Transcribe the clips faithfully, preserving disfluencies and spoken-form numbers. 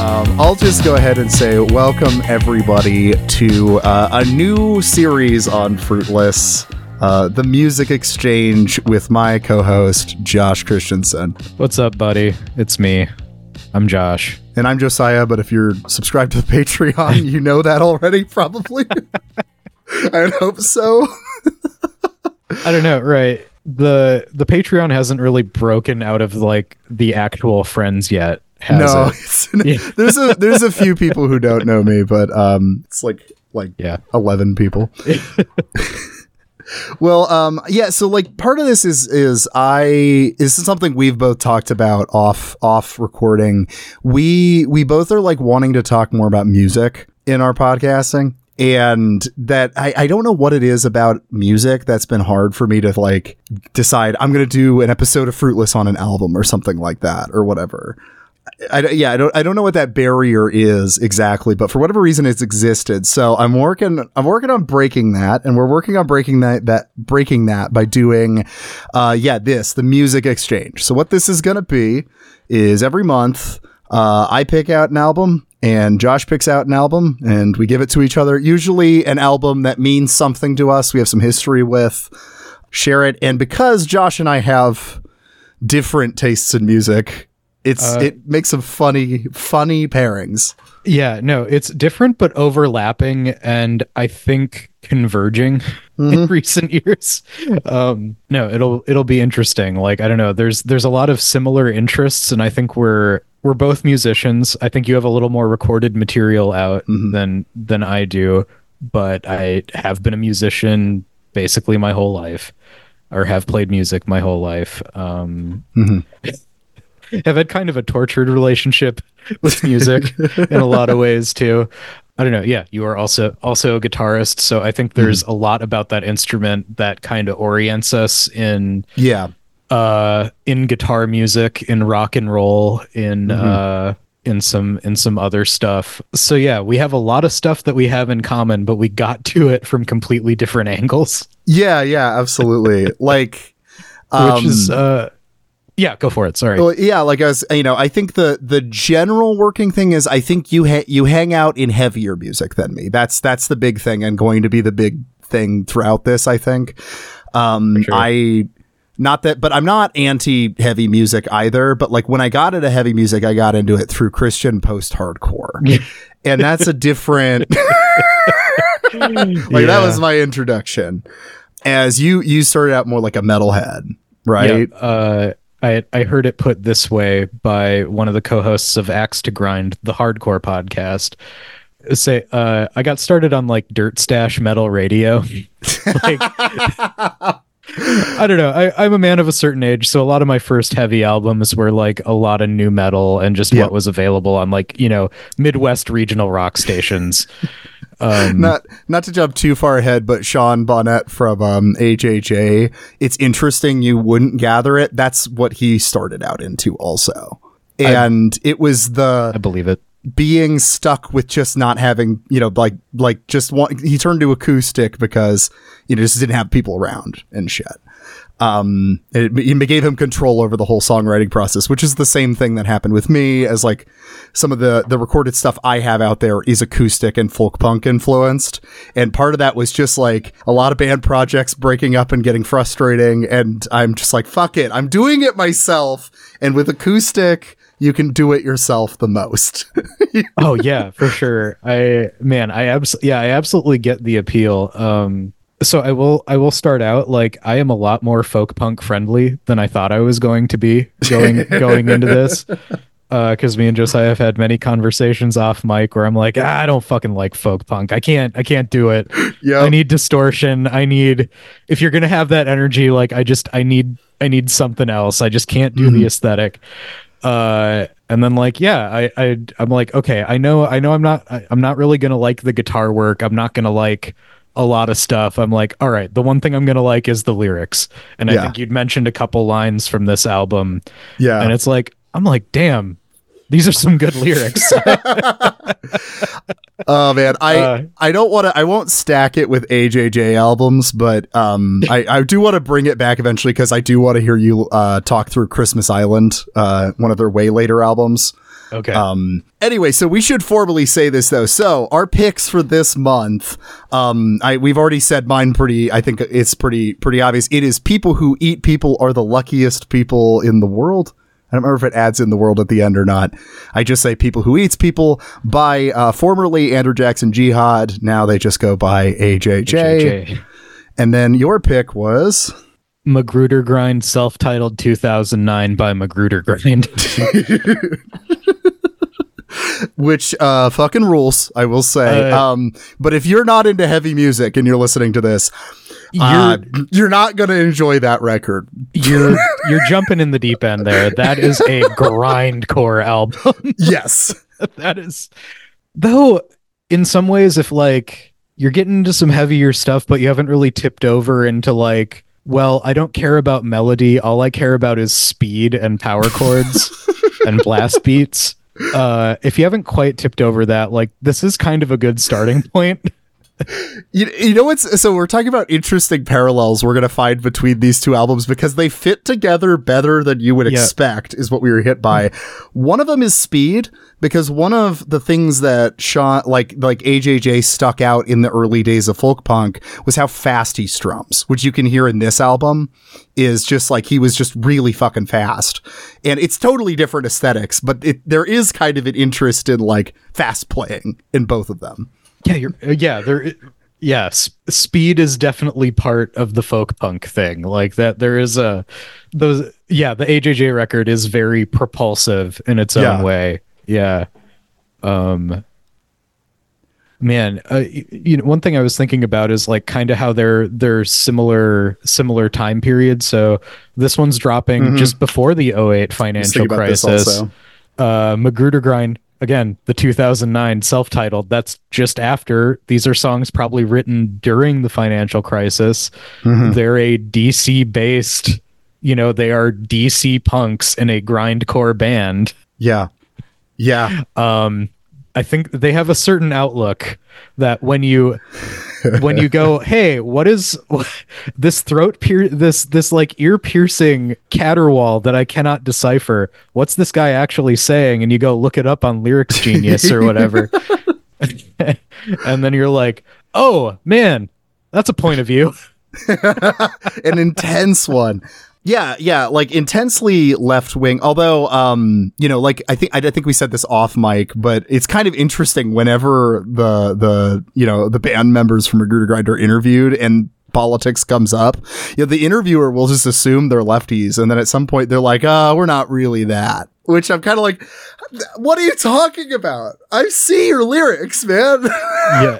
Um, I'll just go ahead and say welcome everybody to uh, a new series on Fruitless, uh, the Music Exchange with my co-host Josh Christensen. What's up, buddy? It's me. I'm Josh. And I'm Josiah, but if you're subscribed to the Patreon, you know that already, probably. I hope so. I don't know, right? The the Patreon hasn't really broken out of like the actual friends yet, has no, it? It's, yeah. there's a there's a few people who don't know me, but um, it's like like yeah. eleven people. Well, um, yeah. So, like, part of this is is I this is something we've both talked about off off recording. We we both are like wanting to talk more about music in our podcasting, and that I, I don't know what it is about music that's been hard for me to like decide. I'm going to do an episode of Fruitless on an album or something like that or whatever. I, yeah, I don't, I don't know what that barrier is exactly, but for whatever reason it's existed. So I'm working, I'm working on breaking that, and we're working on breaking that, that breaking that by doing, uh, yeah, this, the Music Exchange. So what this is going to be is every month, uh, I pick out an album and Josh picks out an album and we give it to each other. Usually an album that means something to us. We have some history with, share it. And because Josh and I have different tastes in music, It's uh, it makes some funny, funny pairings. Yeah, no, it's different but overlapping, and I think converging mm-hmm. in recent years. Um, no, it'll it'll be interesting. Like, I don't know, there's there's a lot of similar interests, and I think we're we're both musicians. I think you have a little more recorded material out mm-hmm. than than I do, but I have been a musician basically my whole life, or have played music my whole life. Um, mm-hmm. I've had kind of a tortured relationship with music in a lot of ways too. I don't know. Yeah, you are also also a guitarist, so I think there's mm. a lot about that instrument that kind of orients us in yeah, uh, in guitar music, in rock and roll, in mm-hmm. uh, in some in some other stuff. So yeah, we have a lot of stuff that we have in common, but we got to it from completely different angles. Yeah, yeah, absolutely. Like, um, which is. Uh, Yeah, go for it. Sorry. Well, yeah, like I was, you know, I think the the general working thing is I think you ha- you hang out in heavier music than me. That's that's the big thing and going to be the big thing throughout this, I think. Um, sure. I not that, but I'm not anti heavy music either. But like when I got into heavy music, I got into it through Christian post-hardcore, and that's a different. like yeah. That was my introduction. As you you started out more like a metalhead, right? Yeah, uh, I I heard it put this way by one of the co-hosts of Axe to Grind, the hardcore podcast. Say, uh, I got started on like Dirt Stash metal radio. like, I don't know. I, I'm a man of a certain age, so a lot of my first heavy albums were like a lot of new metal and just yep. what was available on like, you know, Midwest regional rock stations. Um, not not to jump too far ahead, but Sean Bonnet from um, H H A, it's interesting you wouldn't gather it. That's what he started out into also. And I, it was the... I believe it. Being stuck with just not having, you know, like, like just want, he turned to acoustic because, you know, just didn't have people around and shit. Um, it, it gave him control over the whole songwriting process, which is the same thing that happened with me as like some of the, the recorded stuff I have out there is acoustic and folk punk influenced. And part of that was just like a lot of band projects breaking up and getting frustrating. And I'm just like, fuck it. I'm doing it myself. And with acoustic, you can do it yourself the most. Oh yeah, for sure. I, man, I abs- yeah, I absolutely get the appeal. Um, So I will I will start out like I am a lot more folk punk friendly than I thought I was going to be going going into this. Uh, because me and Josiah have had many conversations off mic where I'm like, ah, I don't fucking like folk punk. I can't I can't do it. Yeah. I need distortion. I need if you're gonna have that energy, like I just I need I need something else. I just can't do mm-hmm. the aesthetic. Uh and then like yeah I, I I'm like okay I know I know I'm not I, I'm not really gonna like the guitar work. I'm not gonna like a lot of stuff. I'm like, all right, the one thing I'm gonna like is the lyrics. And yeah. I think you'd mentioned a couple lines from this album. Yeah. And it's like, I'm like, damn, these are some good lyrics. Oh man, I uh, I don't want to. I won't stack it with A J J albums, but um, I I do want to bring it back eventually because I do want to hear you uh talk through Christmas Island, uh, one of their way later albums. Okay. Um, anyway, so we should formally say this though. So our picks for this month, um, I, we've already said mine pretty, I think it's pretty, pretty obvious. It is People Who Eat People Are the Luckiest People in the World. I don't remember if it adds in the world at the end or not. I just say People Who Eats People by uh, formerly Andrew Jackson Jihad. Now they just go by A J J. A J J. And then your pick was Magruder Grind, self-titled two thousand nine by Magruder Grind. Which uh, fucking rules, I will say. Uh, um, but if you're not into heavy music and you're listening to this, You're, uh, you're not going to enjoy that record. You're you're jumping in the deep end there. That is a grindcore album. Yes. That is. Though, in some ways, if like you're getting into some heavier stuff, but you haven't really tipped over into like, well, I don't care about melody. All I care about is speed and power chords and blast beats. Uh, if you haven't quite tipped over that, like this is kind of a good starting point. You, you know what's so we're talking about interesting parallels we're going to find between these two albums because they fit together better than you would yeah. expect is what we were hit by. One of them is speed because one of the things that Sean like like A J J stuck out in the early days of folk punk was how fast he strums, which you can hear in this album is just like he was just really fucking fast. And it's totally different aesthetics, but it, there is kind of an interest in like fast playing in both of them. Yeah, you're, yeah, there. Yeah, sp- speed is definitely part of the folk punk thing. Like that, there is a those. Yeah, the A J J record is very propulsive in its own yeah. way. Yeah. Um. Man, uh, you know, one thing I was thinking about is like kind of how they're they're similar similar time periods. So this one's dropping mm-hmm. just before the oh eight financial crisis. Uh, Magruder Grind. Again, the two thousand nine self-titled, that's just after. These are songs probably written during the financial crisis. Mm-hmm. They're a D C-based, you know, they are D C punks in a grindcore band. Yeah. Yeah. Um, I think they have a certain outlook that when you when you go, hey, what is this throat pier this this like ear piercing caterwaul that I cannot decipher? What's this guy actually saying? And you go look it up on Lyrics Genius or whatever. And then you're like, oh man, that's a point of view. An intense one. Yeah, yeah, like intensely left wing. Although, um, you know, like I think I, I think we said this off mic, but it's kind of interesting whenever the the you know the band members from Magruder Grind are interviewed and politics comes up. You know, the interviewer will just assume they're lefties, and then at some point they're like, "Oh, we're not really that." Which I'm kind of like, "What are you talking about? I see your lyrics, man." Yeah,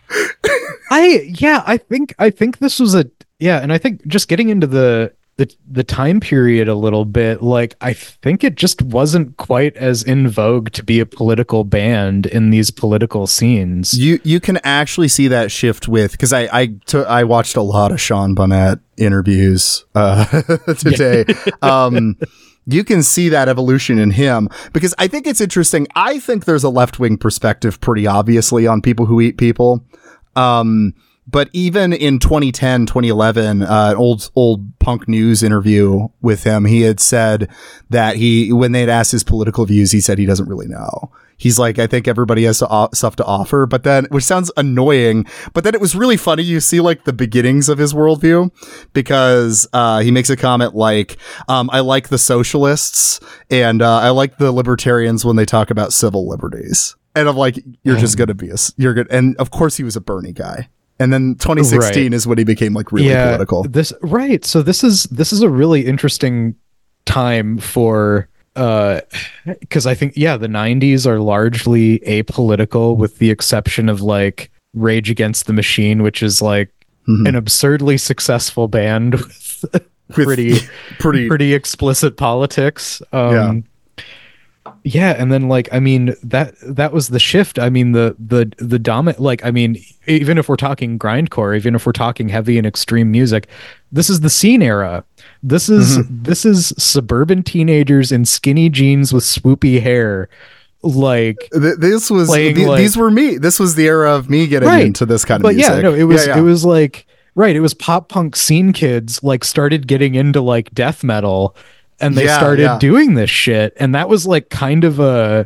I yeah, I think I think this was a yeah, and I think just getting into the. The, the time period a little bit, like I think it just wasn't quite as in vogue to be a political band in these political scenes. You you can actually see that shift with because I I, t- I watched a lot of Sean Bonnet interviews uh, today. um, you can see that evolution in him because I think it's interesting. I think there's a left wing perspective pretty obviously on People Who Eat People. Um, But even in twenty ten, twenty eleven, uh, an old, old punk news interview with him, he had said that he, when they had asked his political views, he said he doesn't really know. He's like, I think everybody has to o- stuff to offer, but then, which sounds annoying, but then it was really funny. You see like the beginnings of his worldview because, uh, he makes a comment like, um, I like the socialists and, uh, I like the libertarians when they talk about civil liberties. And I'm like, you're just going to be a, you're good. And of course he was a Bernie guy. And then twenty sixteen right. is when he became like really yeah, political. This right. So this is this is a really interesting time for uh because I think yeah, the nineties are largely apolitical with the exception of like Rage Against the Machine, which is like mm-hmm. an absurdly successful band with, with pretty pretty pretty explicit politics. Um yeah. Yeah, and then like I mean that that was the shift. I mean the the the dominant like I mean even if we're talking grindcore, even if we're talking heavy and extreme music, this is the scene era. This is mm-hmm. this is suburban teenagers in skinny jeans with swoopy hair. Like Th- this was playing, th- like, these were me. This was the era of me getting right. into this kind of but music. Yeah, no, it was yeah, yeah. it was like right. It was pop punk scene kids like started getting into like death metal. And they yeah, started yeah. doing this shit. And that was like kind of a,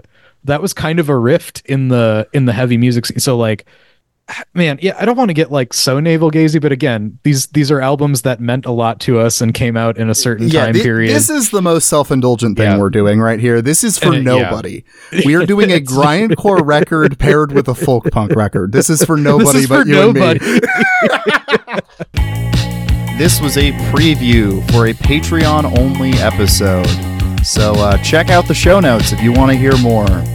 that was kind of a rift in the in the heavy music scene. So like, man, yeah, I don't want to get like so navel gazy, but again, these these are albums that meant a lot to us and came out in a certain yeah, time th- period. This is the most self-indulgent thing Yeah. we're doing right here. This is for And it- nobody. We are doing a grindcore record paired with a folk punk record. This is for nobody is but for you nobody. and me. This was a preview for a Patreon-only episode. So uh, check out the show notes if you want to hear more.